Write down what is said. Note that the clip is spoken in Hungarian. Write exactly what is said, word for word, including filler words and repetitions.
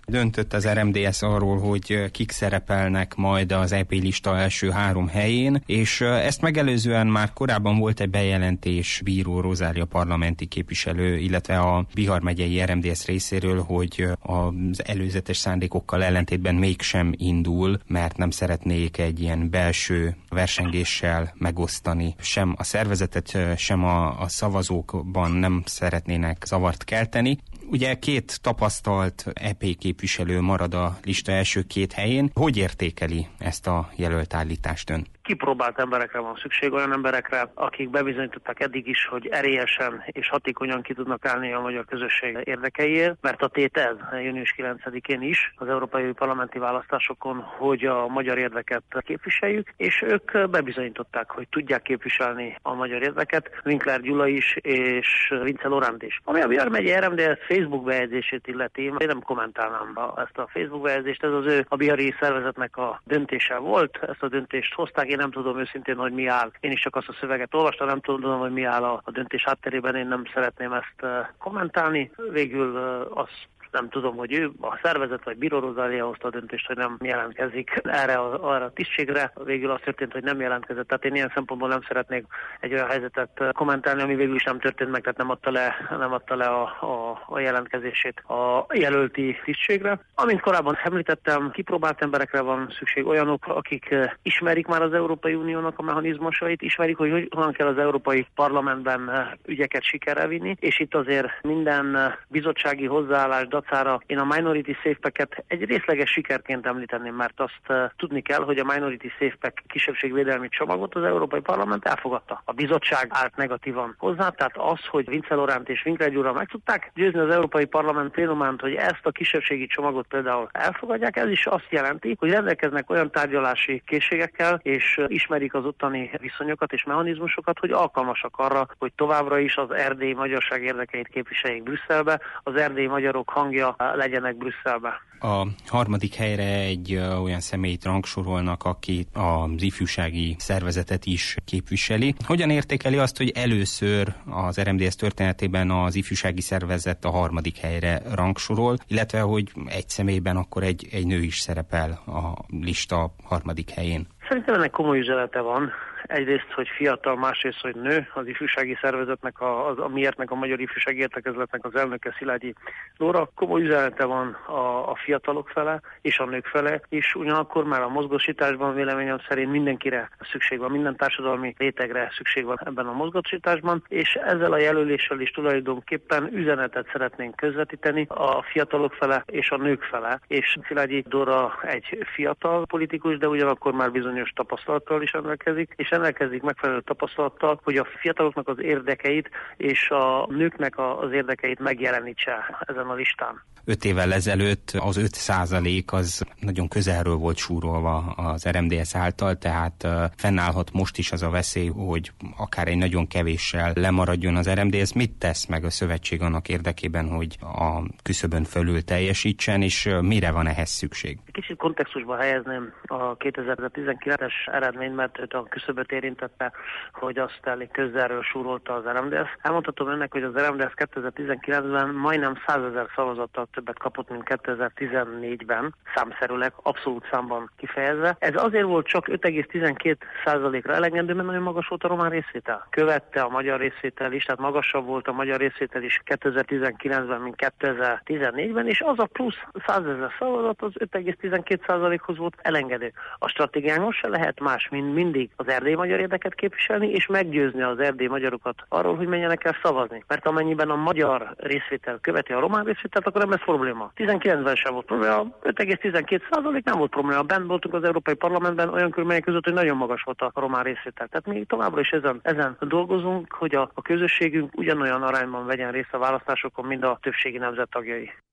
Döntött az er em dé es arról, hogy kik szerepelnek majd az é pé lista első három helyén, és ezt megelőzően már korábban volt egy bejelentés Bíró Rozália parlamenti képviselő, illetve a Bihar megyei er em dé es részéről, hogy az előzetes szándékokkal ellentétben mégsem indul, mert nem szeretnék egy ilyen belső versengéssel megosztani sem a szervezetet, sem a, a szavazókban nem szeretnének zavart kelteni. Ugye két tapasztalt é pé képviselő marad a lista első két helyén. Hogy értékeli ezt a jelölt állítást ön? Kipróbált emberekre van szükség, olyan emberekre, akik bebizonyították eddig is, hogy erélyesen és hatékonyan ki tudnak állni a magyar közösség érdekeiért, mert a tét ez június kilencedikén is az európai parlamenti választásokon, hogy a magyar érdeket képviseljük, és ők bebizonyították, hogy tudják képviselni a magyar érdeket, Winkler Gyula is és Vince Loránd is. Ami a Bihar megyei er em dé es Facebook bejegyzését illeti, én nem kommentálnám ezt a Facebook bejegyzést, ez az ő a bihari szervezetnek a döntése volt, ezt a döntést hozták. Én nem tudom őszintén, hogy mi áll. Én is csak azt a szöveget olvastam, nem tudom, hogy mi áll a, a döntés hátterében, én nem szeretném ezt uh, kommentálni. Végül uh, azt nem tudom, hogy ő a szervezet vagy Bíró Rozália hozta a döntést, hogy nem jelentkezik erre a, arra a tisztségre. Végül az történt, hogy nem jelentkezett. Tehát én ilyen szempontból nem szeretnék egy olyan helyzetet kommentálni, ami végül is nem történt meg, tehát nem adta le, nem adta le a, a, a jelentkezését a jelölti tisztségre. Amint korábban említettem, kipróbált emberekre van szükség, olyanok, akik ismerik már az Európai Uniónak a mechanizmusait, ismerik, hogy hogyan kell az Európai Parlamentben ügyeket sikerrel vinni, és itt azért minden bizottsági hozzáállás dacára én a Minority Safe Packet egy részleges sikerként említeném, mert azt uh, tudni kell, hogy a Minority Safe Pack kisebbségvédelmi csomagot az Európai Parlament elfogadta. A bizottság állt negatívan hozzá, tehát az, hogy Vince Loránd és Winkler Gyula meg tudták győzni az Európai Parlament plénumán, hogy ezt a kisebbségi csomagot például elfogadják, ez is azt jelenti, hogy rendelkeznek olyan tárgyalási készségekkel, és uh, ismerik az ottani viszonyokat és mechanizmusokat, hogy alkalmasak arra, hogy továbbra is az erdélyi magyarság érdekeit képviseljék Brüsszelbe, az erdélyi magyarok hangja legyenek Brüsszelbe. A harmadik helyre egy olyan személyt rangsorolnak, aki az ifjúsági szervezetet is képviseli. Hogyan értékeli azt, hogy először az er em dé es történetében az ifjúsági szervezet a harmadik helyre rangsorol, illetve hogy egy személyben akkor egy, egy nő is szerepel a lista harmadik helyén? Szerintem ennek komoly üzenete van. Egyrészt, hogy fiatal, másrészt, hogy nő. Az ifjúsági szervezetnek, a, az, a miértnek, a Magyar Ifjúsági Értekezletnek az elnöke Szilágyi Dóra. Komoly üzenete van a, a fiatalok fele és a nők fele, és ugyanakkor már a mozgósításban véleményem szerint mindenkire szükség van, minden társadalmi rétegre szükség van ebben a mozgósításban, és ezzel a jelöléssel is tulajdonképpen üzenetet szeretnénk közvetíteni a fiatalok fele és a nők fele. És Szilágyi Dóra egy fiatal politikus, de ugyanakkor már bizonyos tapasztalattal is rendelkezik, és rendelkezik megfelelő tapasztalattal, hogy a fiataloknak az érdekeit és a nőknek az érdekeit megjelenítse ezen a listán. Öt évvel ezelőtt az öt százalék az nagyon közelről volt súrolva az er em dé es által, tehát fennállhat most is az a veszély, hogy akár egy nagyon kevéssel lemaradjon az er em dé es. Mit tesz meg a szövetség annak érdekében, hogy a küszöbön fölül teljesítsen, és mire van ehhez szükség? Kicsit kontextusba helyezném a kétezer-tizenkilences eredményt, mert őt a küszöböt érintette, hogy azt elég közelről súrolta az er em dé es. Elmondhatom önnek, hogy az er em dé es kétezer-tizenkilencben majdnem százezer szavazattal többet kapott, mint kétezer-tizennégyben, számszerűleg, abszolút számban kifejezve. Ez azért volt csak öt egész tizenkét százalékra elegendő, mert nagyon magas volt a román részvétel. Követte a magyar részvétel is, tehát magasabb volt a magyar részvétel is kétezer-tizenkilencben, mint kétezer-tizennégyben, és az a plusz százezer szavazat az öt egész tizenkét százalékhoz volt elengedő. A stratégiánk most se lehet más, mint mindig az erdélyi magyar érdeket képviselni, és meggyőzni az erdélyi magyarokat arról, hogy menjenek el szavazni. Mert amennyiben a magyar részvétel követi a román részvételt, akkor nem lesz probléma. tizenkilencben sem volt probléma, öt egész tizenkét százalék nem volt probléma. Benn voltunk az Európai Parlamentben olyan körülmények között, hogy nagyon magas volt a román részvétel. Tehát mi továbbra is ezen, ezen dolgozunk, hogy a, a közösségünk ugyanolyan arányban vegyen részt a választásokon, mint a többségi nemzet tagjai.